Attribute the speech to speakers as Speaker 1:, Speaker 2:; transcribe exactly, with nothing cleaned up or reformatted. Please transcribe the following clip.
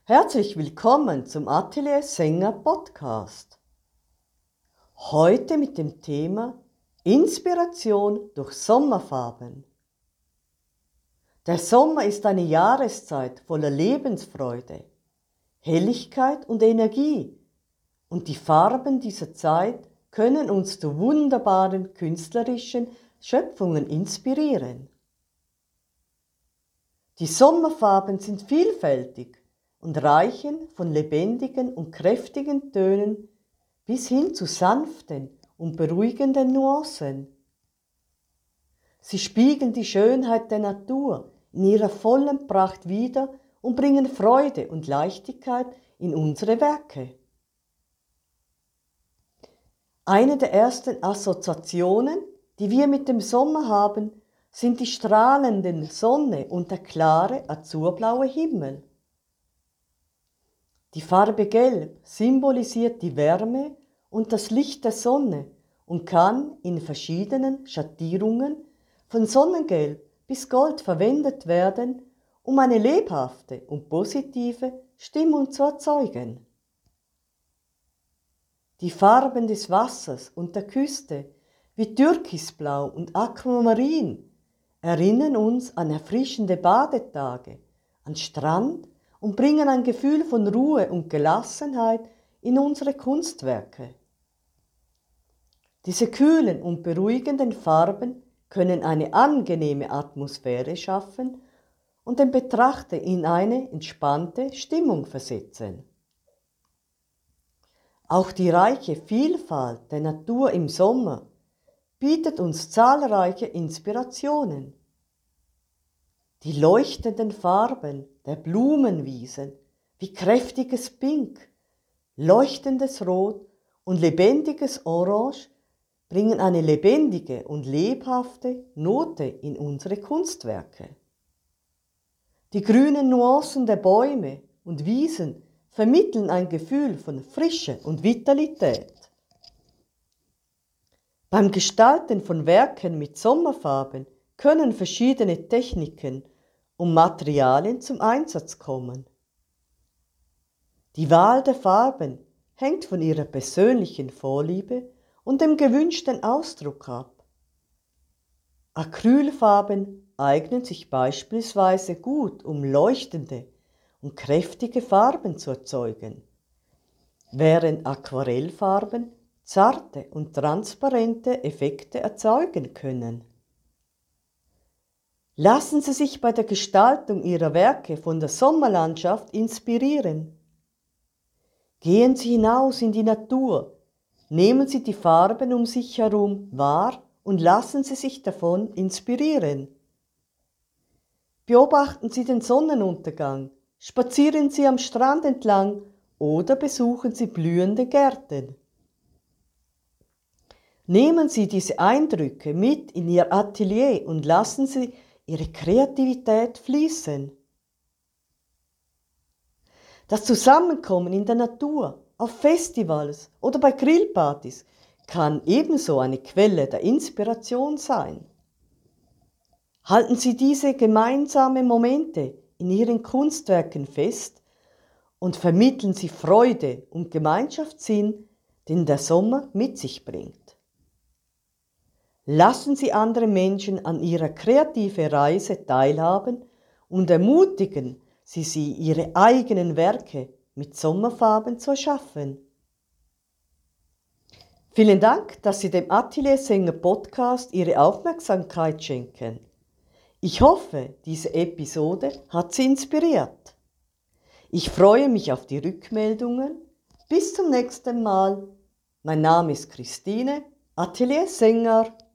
Speaker 1: Herzlich willkommen zum Atelier Sänger Podcast. Heute mit dem Thema Inspiration durch Sommerfarben. Der Sommer ist eine Jahreszeit voller Lebensfreude, Helligkeit und Energie, und die Farben dieser Zeit können uns zu wunderbaren künstlerischen Schöpfungen inspirieren. Die Sommerfarben sind vielfältig und reichen von lebendigen und kräftigen Tönen bis hin zu sanften und beruhigenden Nuancen. Sie spiegeln die Schönheit der Natur in ihrer vollen Pracht wider und bringen Freude und Leichtigkeit in unsere Werke. Eine der ersten Assoziationen, die wir mit dem Sommer haben, sind die strahlende Sonne und der klare azurblaue Himmel. Die Farbe Gelb symbolisiert die Wärme und das Licht der Sonne und kann in verschiedenen Schattierungen von Sonnengelb bis Gold verwendet werden, um eine lebhafte und positive Stimmung zu erzeugen. Die Farben des Wassers und der Küste wie Türkisblau und Aquamarin erinnern uns an erfrischende Badetage, an Strand und bringen ein Gefühl von Ruhe und Gelassenheit in unsere Kunstwerke. Diese kühlen und beruhigenden Farben können eine angenehme Atmosphäre schaffen und den Betrachter in eine entspannte Stimmung versetzen. Auch die reiche Vielfalt der Natur im Sommer bietet uns zahlreiche Inspirationen. Die leuchtenden Farben der Blumenwiesen wie kräftiges Pink, leuchtendes Rot und lebendiges Orange bringen eine lebendige und lebhafte Note in unsere Kunstwerke. Die grünen Nuancen der Bäume und Wiesen vermitteln ein Gefühl von Frische und Vitalität. Beim Gestalten von Werken mit Sommerfarben können verschiedene Techniken und Materialien zum Einsatz kommen. Die Wahl der Farben hängt von ihrer persönlichen Vorliebe und dem gewünschten Ausdruck ab. Acrylfarben eignen sich beispielsweise gut, um leuchtende und kräftige Farben zu erzeugen, während Aquarellfarben zarte und transparente Effekte erzeugen können. Lassen Sie sich bei der Gestaltung Ihrer Werke von der Sommerlandschaft inspirieren. Gehen Sie hinaus in die Natur, nehmen Sie die Farben um sich herum wahr und lassen Sie sich davon inspirieren. Beobachten Sie den Sonnenuntergang, spazieren Sie am Strand entlang oder besuchen Sie blühende Gärten. Nehmen Sie diese Eindrücke mit in Ihr Atelier und lassen Sie Ihre Kreativität fließen. Das Zusammenkommen in der Natur, auf Festivals oder bei Grillpartys kann ebenso eine Quelle der Inspiration sein. Halten Sie diese gemeinsamen Momente in Ihren Kunstwerken fest und vermitteln Sie Freude und Gemeinschaftssinn, den der Sommer mit sich bringt. Lassen Sie andere Menschen an ihrer kreativen Reise teilhaben und ermutigen Sie sie, ihre eigenen Werke mit Sommerfarben zu erschaffen. Vielen Dank, dass Sie dem Atelier Sänger Podcast Ihre Aufmerksamkeit schenken. Ich hoffe, diese Episode hat Sie inspiriert. Ich freue mich auf die Rückmeldungen. Bis zum nächsten Mal. Mein Name ist Christine, Atelier Sänger.